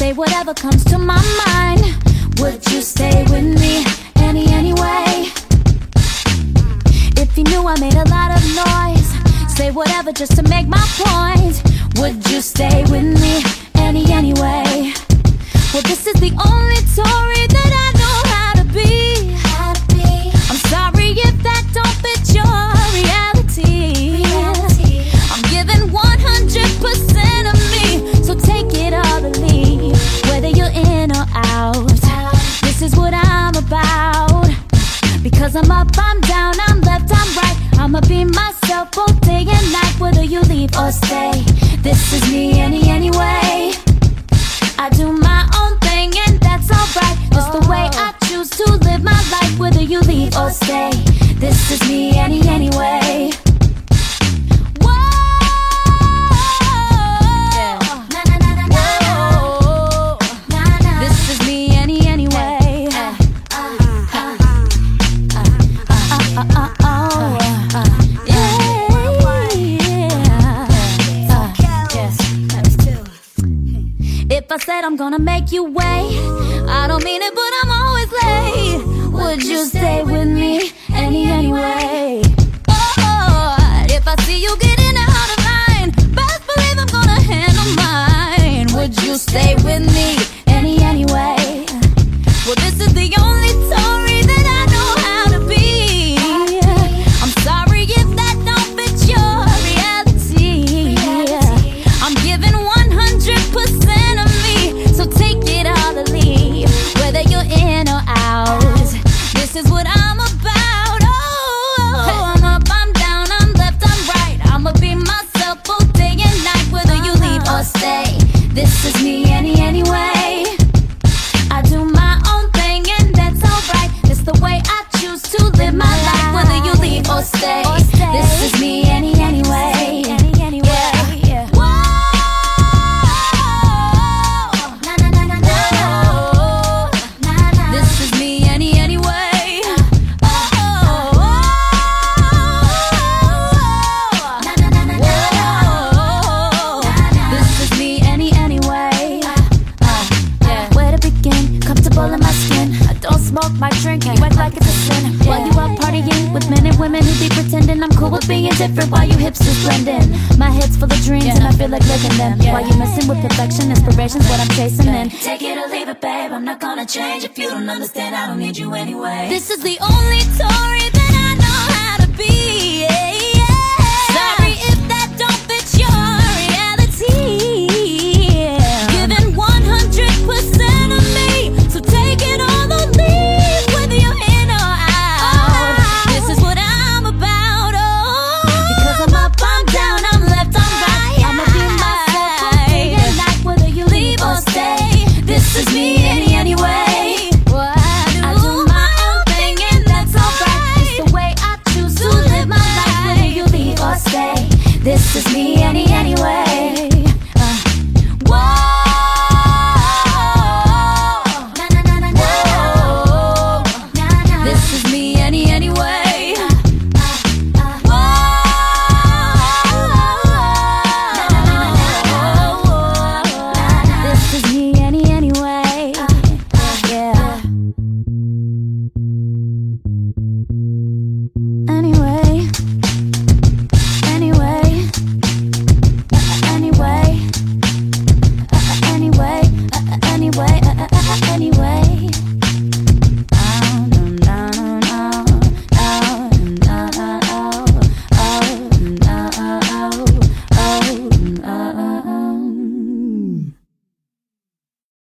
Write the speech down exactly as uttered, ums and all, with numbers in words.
say whatever comes to my mind. Would you stay with me any, anyway? If you knew I made a lot of noise, say whatever just to make my point. Would you stay with me any, anyway? Well, this is the only Tory that I know how to be. How to be. I'm sorry if that don't fit your reality. reality. I'm giving one hundred percent of me, so take it all or leave, whether you're in or out. This is what I'm about. Because I'm up, I'm down, I'm left, I'm right. I'ma be myself both day and night, whether you leave or stay. This is me any, anyway. I do my own thing and that's alright. Just the way I choose to live my life, whether you leave or stay. This is me any, anyway. If I said I'm gonna make you wait, I don't mean it, but I'm always late. Would you stay with me any, anyway? Oh, if I see you getting out of line, best believe I'm gonna handle mine. Would you stay with me any, anyway? Well, this is the only Tory that I know how to be. I'm sorry if that don't fit your reality. I'm giving one hundred percent of me, so take it all or leave, whether you're in or out. This is what I'm about. Oh, I'm up, I'm down, I'm left, I'm right. I'ma be myself both day and night, whether you leave or stay. This is me any, anyway. I do my own thing and that's alright. It's the way I choose to live my life, whether you leave or stay. This is me any, anyway. Yeah. This is me any, anyway. This is me any, anyway. Where to begin? Comfortable in my skin. I don't smoke my drink. You act like it's a sin. While you out partying with men and women who be pretending I'm cool with being different, while you hipsters blend in. My head's full of dreams and I feel like living them. While you messing with perfection, inspiration's what I'm chasing. Then take it or leave it, babe. I'm not gonna change. If you don't understand, I don't need you anyway. This is the only Tory that I know how to be. Sorry if that don't fit your reality. Giving one hundred percent of me, so take it all or leave, whether you're in or out. This is what I'm about. Oh, because I'm up, I'm down, I'm left, I'm right. I'ma be myself both day and night, whether you leave or stay. This is me